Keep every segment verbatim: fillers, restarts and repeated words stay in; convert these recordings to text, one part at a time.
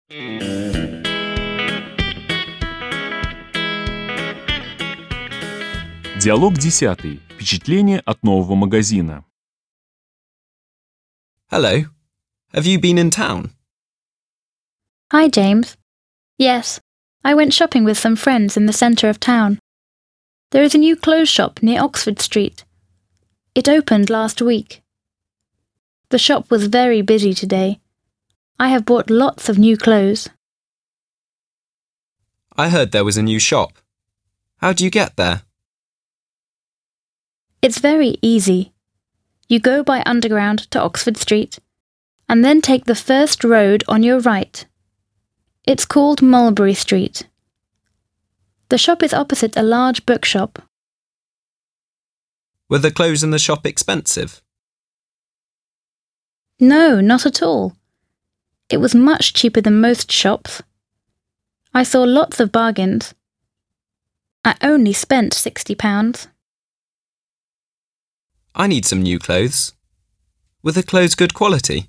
Диалог десятый. Впечатление от нового магазина. Hello. Have you been in town? Hi, James. Yes, I went shopping with some friends in the centre of town. There is a new clothes shop near Oxford Street. It opened last week. The shop was very busy today. I have bought lots of new clothes. I heard there was a new shop. How do you get there? It's very easy. You go by Underground to Oxford Street, and then take the first road on your right. It's called Mulberry Street. The shop is opposite a large bookshop. Were the clothes in the shop expensive? No, not at all. It was much cheaper than most shops. I saw lots of bargains. I only spent sixty pounds. I need some new clothes. Were the clothes good quality?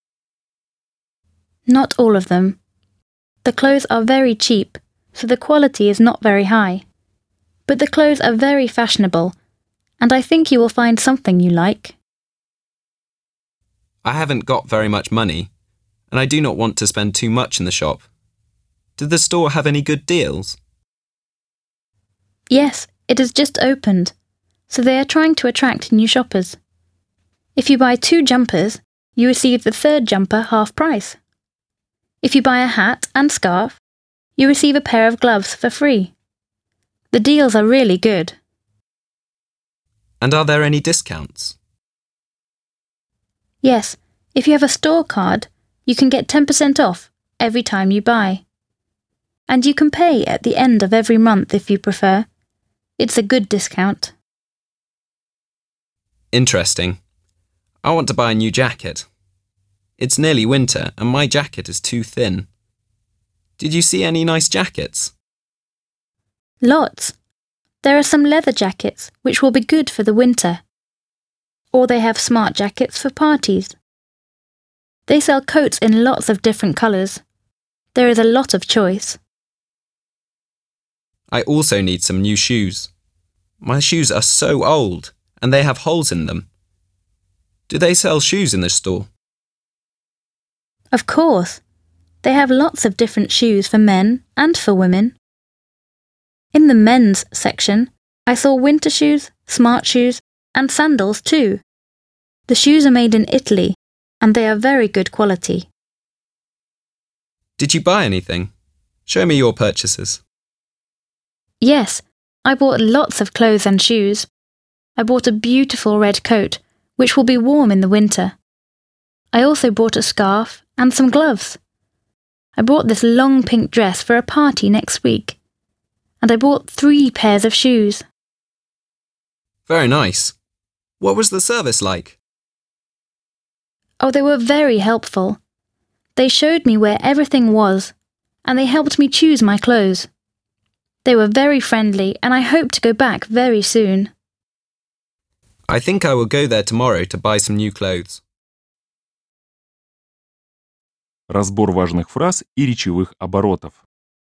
Not all of them. The clothes are very cheap, so the quality is not very high. But the clothes are very fashionable, and I think you will find something you like. I haven't got very much money, and I do not want to spend too much in the shop. Did the store have any good deals? Yes, it has just opened, so they are trying to attract new shoppers. If you buy two jumpers, you receive the third jumper half price. If you buy a hat and scarf, you receive a pair of gloves for free. The deals are really good. And are there any discounts? Yes, if you have a store card, you can get ten percent off every time you buy. And you can pay at the end of every month if you prefer. It's a good discount. Interesting. I want to buy a new jacket. It's nearly winter and my jacket is too thin. Did you see any nice jackets? Lots. There are some leather jackets which will be good for the winter. Or they have smart jackets for parties. They sell coats in lots of different colours. There is a lot of choice. I also need some new shoes. My shoes are so old and they have holes in them. Do they sell shoes in the store? Of course. They have lots of different shoes for men and for women. In the men's section, I saw winter shoes, smart shoes, and sandals too. The shoes are made in Italy, and they are very good quality. Did you buy anything? Show me your purchases. Yes, I bought lots of clothes and shoes. I bought a beautiful red coat, which will be warm in the winter. I also bought a scarf and some gloves. I bought this long pink dress for a party next week. And I bought three pairs of shoes. Very nice. What was the service like? Oh, they were very helpful. They showed me where everything was, and they helped me choose my clothes. They were very friendly, and I hope to go back very soon. I think I will go there tomorrow to buy some new clothes. Разбор важных фраз и речевых оборотов.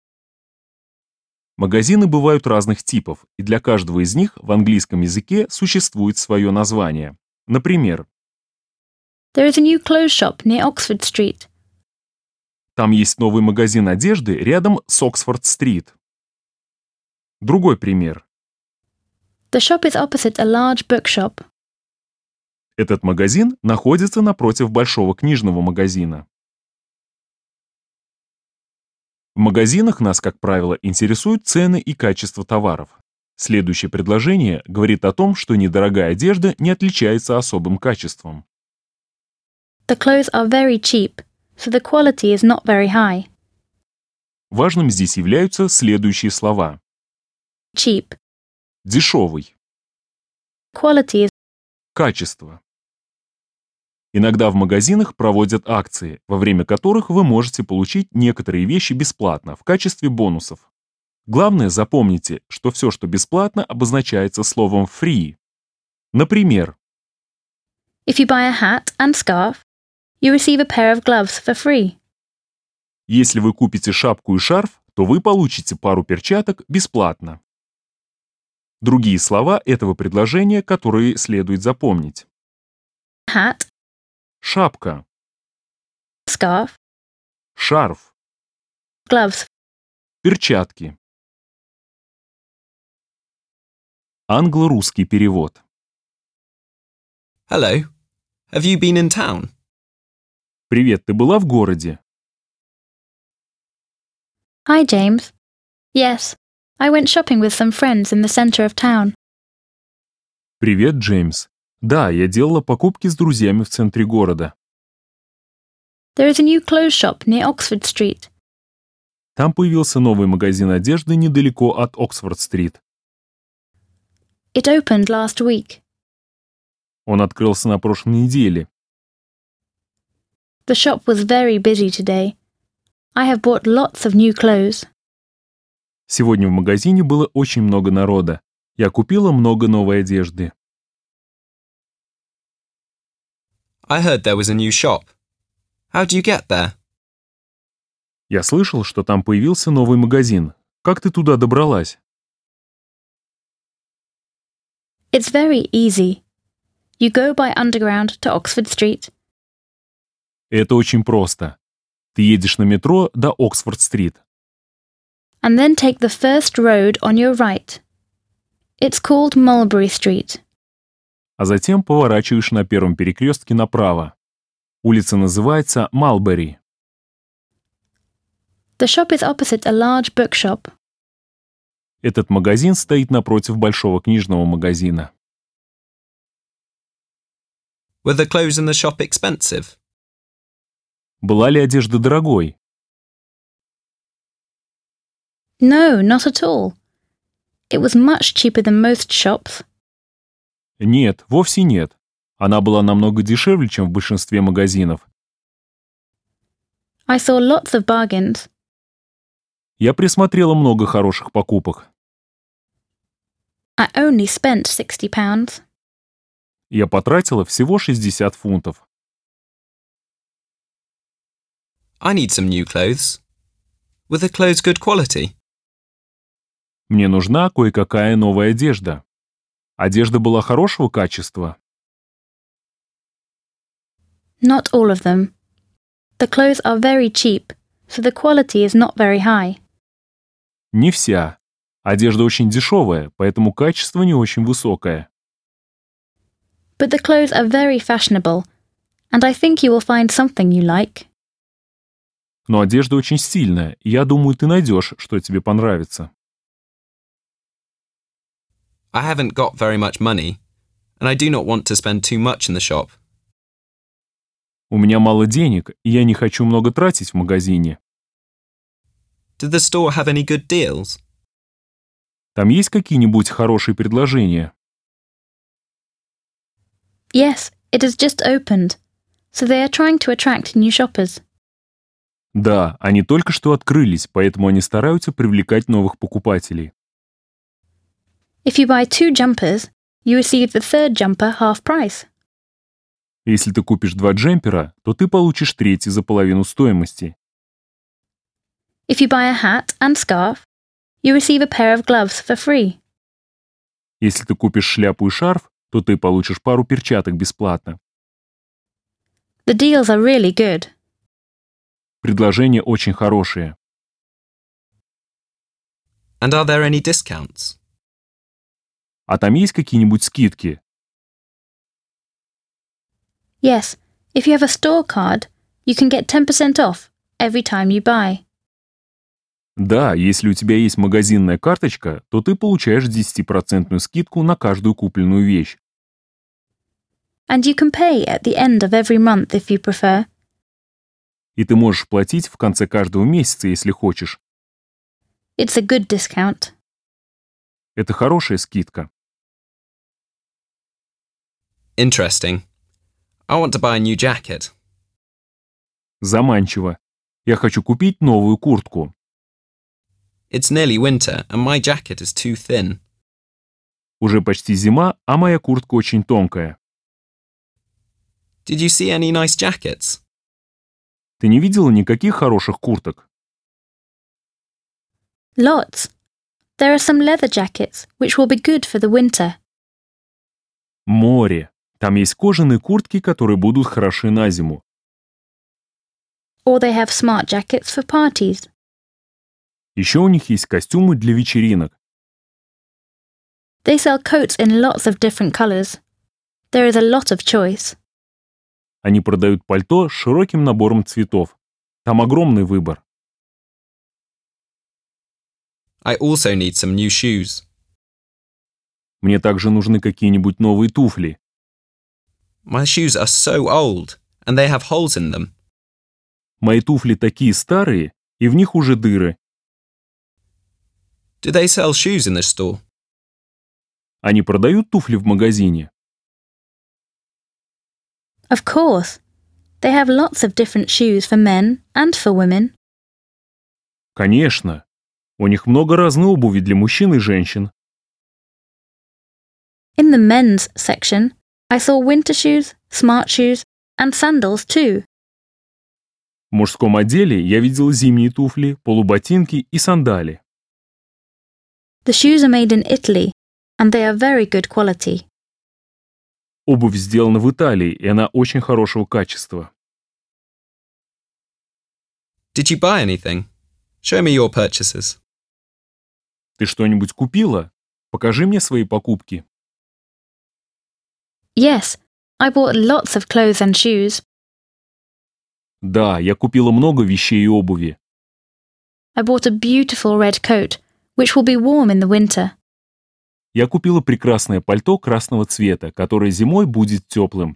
Магазины бывают разных типов, и для каждого из них в английском языке существует свое название. Например, There is a new clothes shop near Oxford Street. Там есть новый магазин одежды рядом с Оксфорд-стрит. Другой пример. The shop is opposite a large bookshop. Этот магазин находится напротив большого книжного магазина. В магазинах нас, как правило, интересуют цены и качество товаров. Следующее предложение говорит о том, что недорогая одежда не отличается особым качеством. The clothes are very cheap, so the quality is not very high. Важным здесь являются следующие слова. Cheap. Дешевый. Quality is Качество. Иногда в магазинах проводят акции, во время которых вы можете получить некоторые вещи бесплатно в качестве бонусов. Главное, запомните, что все, что бесплатно, обозначается словом free. Например, If you buy a hat and scarf, you receive a pair of gloves for free. Если вы купите шапку и шарф, то вы получите пару перчаток бесплатно. Другие слова этого предложения, которые следует запомнить. Hat, Шапка, scarf, шарф, gloves. перчатки. Англо-русский перевод. Hello. Have you been in town? Привет, ты была в городе? Hi, James. Yes, I went shopping with some friends in the centre of town. Привет, Джеймс. Да, я делала покупки с друзьями в центре города. There is a new clothes shop near Oxford Street. Там появился новый магазин одежды недалеко от Оксфорд-стрит. It opened last week. Он открылся на прошлой неделе. The shop was very busy today. I have bought lots of new clothes. Сегодня в магазине было очень много народа. Я купила много новой одежды. I heard there was a new shop. How do you get there? Я слышал, что там появился новый магазин. Как ты туда добралась? It's very easy. You go by underground to Oxford Street. Это очень просто. Ты едешь на метро до Оксфорд-стрит, And then take the first road on your right. It's called Mulberry Street. а затем поворачиваешь на первом перекрестке направо. Улица называется Малбери. The shop is opposite a large bookshop. Этот магазин стоит напротив большого книжного магазина. Were the clothes in the shop expensive? Была ли одежда дорогой? No, not at all. It was much cheaper than most shops. Нет, вовсе нет. Она была намного дешевле, чем в большинстве магазинов. I saw lots of bargains. Я присмотрела много хороших покупок. I only spent sixty pounds. Я потратила всего шестьдесят фунтов. I need some new clothes. Were the clothes good quality? Мне нужна кое-какая новая одежда. Одежда была хорошего качества. Not all of them. The clothes are very cheap, so the quality is not very high. Не вся. Одежда очень дешевая, поэтому качество не очень высокое. But the clothes are very fashionable, and I think you will find something you like. Но одежда очень стильная, и я думаю, ты найдешь, что тебе понравится. I haven't got very much money, and I do not want to spend too much in the shop. У меня мало денег, и я не хочу много тратить в магазине. Did the store have any good deals? Там есть какие-нибудь хорошие предложения? Yes, it has just opened, so they are trying to attract new shoppers. Да, они только что открылись, поэтому они стараются привлекать новых покупателей. If you buy two jumpers, you receive the third jumper half price. Если ты купишь два джемпера, то ты получишь третий за половину стоимости. If you buy a hat and scarf, you receive a pair of gloves for free. Если ты купишь шляпу и шарф, то ты получишь пару перчаток бесплатно. The deals are really good. Предложения очень хорошие. And are there any discounts? А там есть какие-нибудь скидки? Yes, if you have a store card, you can get ten percent off every time you buy. Да, если у тебя есть магазинная карточка, то ты получаешь десятипроцентную скидку на каждую купленную вещь. And you can pay at the end of every month if you prefer. И ты можешь платить в конце каждого месяца, если хочешь. It's a good discount. Это хорошая скидка. Interesting. I want to buy a new jacket. Заманчиво. Я хочу купить новую куртку. It's nearly winter, and my jacket is too thin. Уже почти зима, а моя куртка очень тонкая. Did you see any nice jackets? Ты не видела никаких хороших курток? Lots. There are some leather jackets, which will be good for the winter. Море. Там есть кожаные куртки, которые будут хороши на зиму. Or they have smart jackets for parties. Еще у них есть костюмы для вечеринок. They sell coats in lots of different colors. There is a lot of choice. Они продают пальто с широким набором цветов. Там огромный выбор. I also need some new shoes. Мне также нужны какие-нибудь новые туфли. My shoes are so old, and they have holes in them. Мои туфли такие старые, и в них уже дыры. Do they sell shoes in this store? Они продают туфли в магазине? Of course. They have lots of different shoes for men and for women. Конечно. У них много разной обуви для мужчин и женщин. In the men's section, I saw winter shoes, smart shoes, and sandals too. В мужском отделе я видел зимние туфли, полуботинки и сандали. The shoes are made in Italy, and they are very good quality. Обувь сделана в Италии, и она очень хорошего качества. Did you buy anything? Show me your purchases. Ты что-нибудь купила? Покажи мне свои покупки. Yes, I bought lots of clothes and shoes. Да, я купила много вещей и обуви. I bought a beautiful red coat, which will be warm in the winter. Я купила прекрасное пальто красного цвета, которое зимой будет теплым.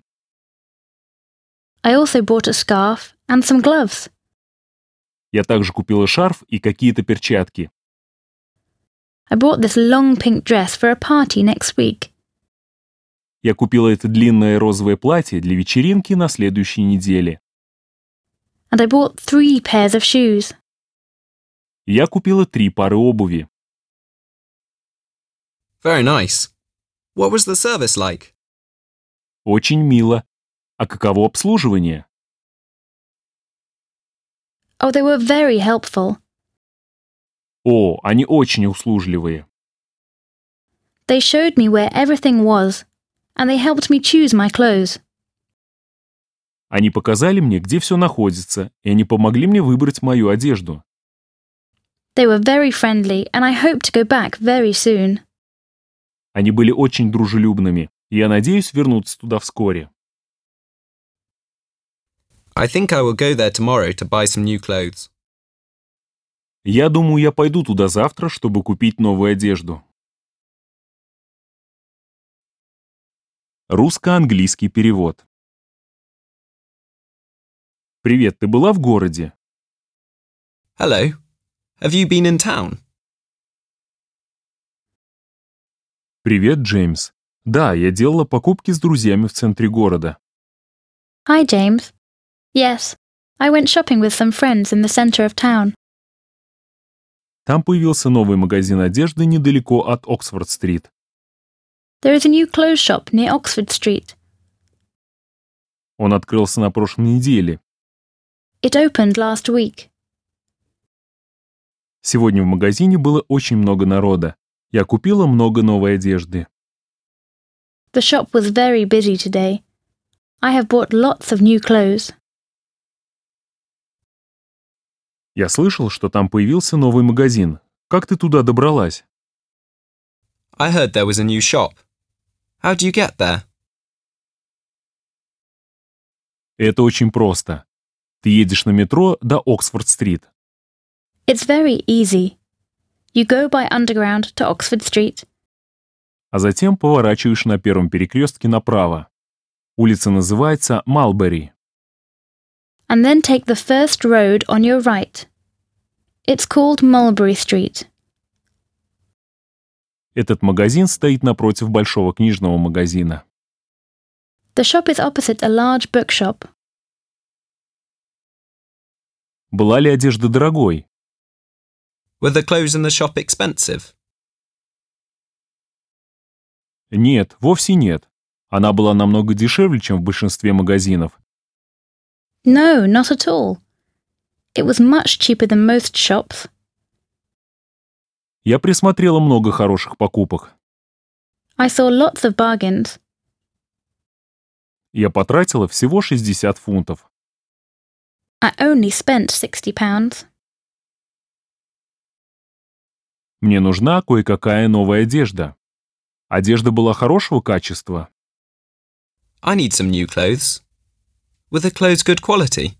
I also bought a scarf and some gloves. Я также купила шарф и какие-то перчатки. I bought this long pink dress for a party next week. Я купила это длинное розовое платье для вечеринки на следующей неделе. And I bought three pairs of shoes. Я купила три пары обуви. Very nice. What was the service like? Очень мило. А каково обслуживание? Oh, they were very helpful. О, они очень услужливые. They showed me where everything was, and they helped me choose my clothes. Они показали мне, где все находится, и они помогли мне выбрать мою одежду. They were very friendly, and I hope to go back very soon. Они были очень дружелюбными, и я надеюсь вернуться туда вскоре. I think I will go there tomorrow to buy some new clothes. Я думаю, я пойду туда завтра, чтобы купить новую одежду. Русско-английский перевод. Привет, ты была в городе? Hello. Have you been in town? Привет, Джеймс. Да, я делала покупки с друзьями в центре города. Hi, James. Yes, I went shopping with some friends in the center of town. Там появился новый магазин одежды недалеко от Оксфорд-стрит. There is a new clothes shop near Oxford Street. Он открылся на прошлой неделе. It opened last week. Сегодня в магазине было очень много народа. Я купила много новой одежды. The shop was very busy today. I have bought lots of new clothes. Я слышал, что там появился новый магазин. Как ты туда добралась? I heard there was a new shop. How do you get there? Это очень просто. Ты едешь на метро до Оксфорд-стрит. It's very easy. You go by underground to Oxford Street, А затем поворачиваешь на первом перекрестке направо. Улица называется Малбери. and then take the first road on your right. It's called Mulberry Street. Этот магазин стоит напротив большого книжного магазина. The shop is opposite a large bookshop. Была ли одежда дорогой? Were the clothes in the shop expensive? Нет, вовсе нет. Она была намного дешевле, чем в большинстве магазинов. No, not at all. It was much cheaper than most shops. Я присмотрела много хороших покупок. I saw lots of bargains. Я потратила всего шестьдесят фунтов. I only spent sixty pounds. Мне нужна кое-какая новая одежда. Одежда была хорошего качества. I need some new clothes. Were the clothes good quality?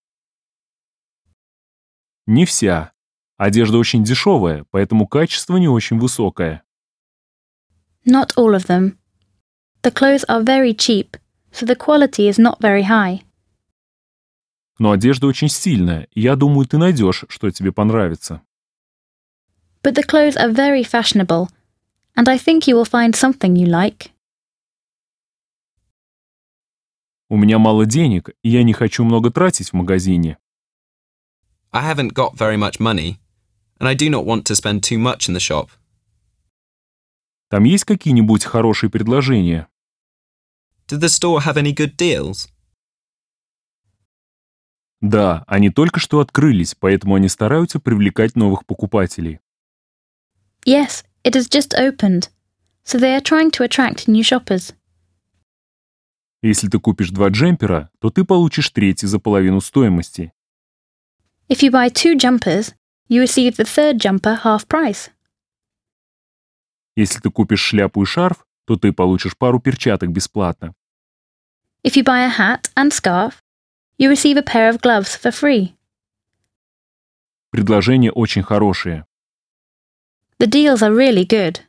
Не вся. Одежда очень дешевая, поэтому качество не очень высокое. Not all of them. The clothes are very cheap, so the quality is not very high. Но одежда очень стильная, и я думаю, ты найдешь, что тебе понравится. But the clothes are very fashionable, and I think you will find something you like. У меня мало денег, и я не хочу много тратить в магазине. I haven't got very much money, and I do not want to spend too much in the shop. Там есть какие-нибудь хорошие предложения? Did the store have any good deals? Да, они только что открылись, поэтому они стараются привлекать новых покупателей. Yes, it has just opened, so they are trying to attract new shoppers. Если ты купишь два джемпера, то ты получишь третий за половину стоимости. If you buy two jumpers, you receive the third jumper half price. Если ты купишь шляпу и шарф, то ты получишь пару перчаток бесплатно. If you buy a hat and scarf, you receive a pair of gloves for free. Предложения очень хорошие. The deals are really good.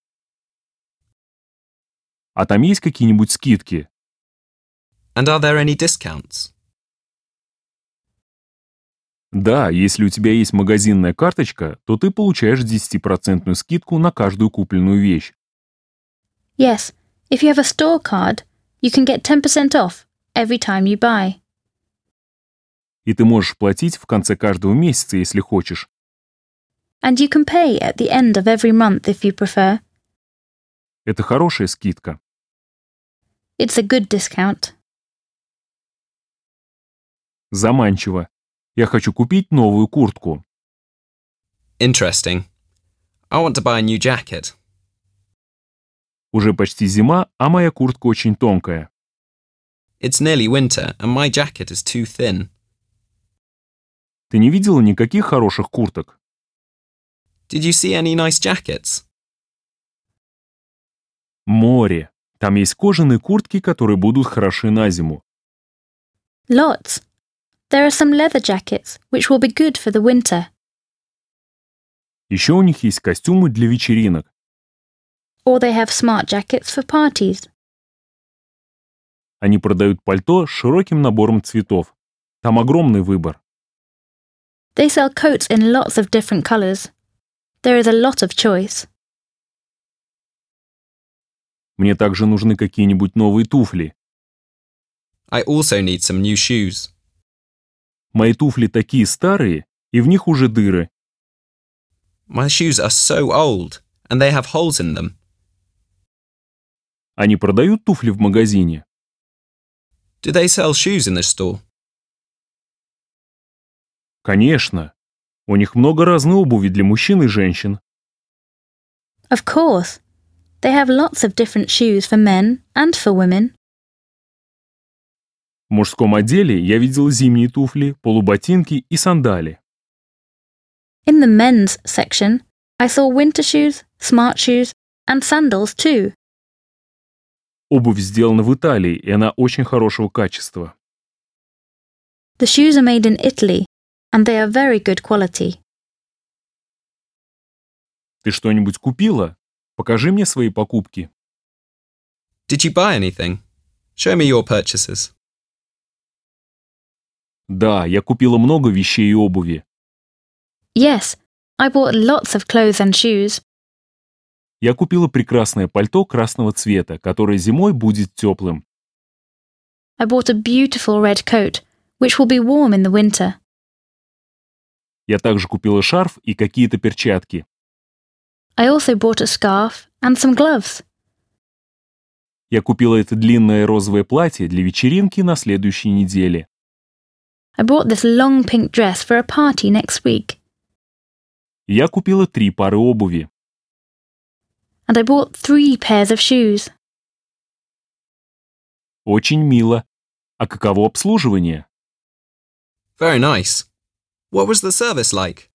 А там есть какие-нибудь скидки? And are there any discounts? Да, если у тебя есть магазинная карточка, то ты получаешь десятипроцентную скидку на каждую купленную вещь. Yes, if you have a store card, you can get ten percent off every time you buy. И ты можешь платить в конце каждого месяца, если хочешь. And you can pay at the end of every month if you prefer. Это хорошая скидка. It's a good discount. Заманчиво. Я хочу купить новую куртку. Interesting. I want to buy a new jacket. Уже почти зима, а моя куртка очень тонкая. It's nearly winter, and my jacket is too thin. Ты не видела никаких хороших курток? Did you see any nice jackets? Море. Там есть кожаные куртки, которые будут хороши на зиму. Lots. There are some leather jackets which will be good for the winter. Еще у них есть костюмы для вечеринок. Or they have smart jackets for parties. Они продают пальто с широким набором цветов. Там огромный выбор. They sell coats in lots of different colours. There is a lot of choice. Мне также нужны какие-нибудь новые туфли. I also need some new shoes. Мои туфли такие старые, и в них уже дыры. My shoes are so old, and they have holes in them. Они продают туфли в магазине? Do they sell shoes in the store? Конечно. У них много разной обуви для мужчин и женщин. Of course. They have lots of different shoes for men and for women. В мужском отделе я видел зимние туфли, полуботинки и сандали. In the men's section, I saw winter shoes, smart shoes, and sandals too. Обувь сделана в Италии, и она очень хорошего качества. The shoes are made in Italy, and they are very good quality. Ты что-нибудь купила? Покажи мне свои покупки. Did you buy anything? Show me your purchases. Да, я купила много вещей и обуви. Yes, I bought lots of clothes and shoes. Я купила прекрасное пальто красного цвета, которое зимой будет теплым. I bought a beautiful red coat, which will be warm in the winter. Я также купила шарф и какие-то перчатки. I also bought a scarf and some gloves. Я купила это длинное розовое платье для вечеринки на следующей неделе. I bought this long pink dress for a party next week. Я купила три пары обуви. And I bought three pairs of shoes. Очень мило. А каково обслуживание? Very nice. What was the service like?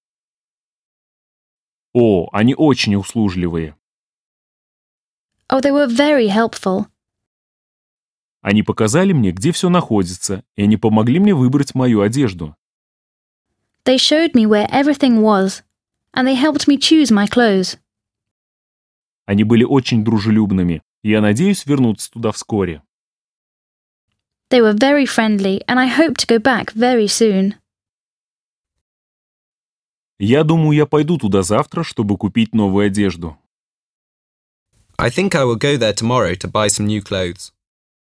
О, они очень услужливые. Oh, they were very helpful. Они показали мне, где все находится, и они помогли мне выбрать мою одежду. They showed me where everything was, and they helped me choose my clothes. Они были очень дружелюбными, и я надеюсь вернуться туда вскоре. They were very friendly, and I hope to go back very soon. Я думаю, я пойду туда завтра, чтобы купить новую одежду. I think I will go there tomorrow to buy some new clothes.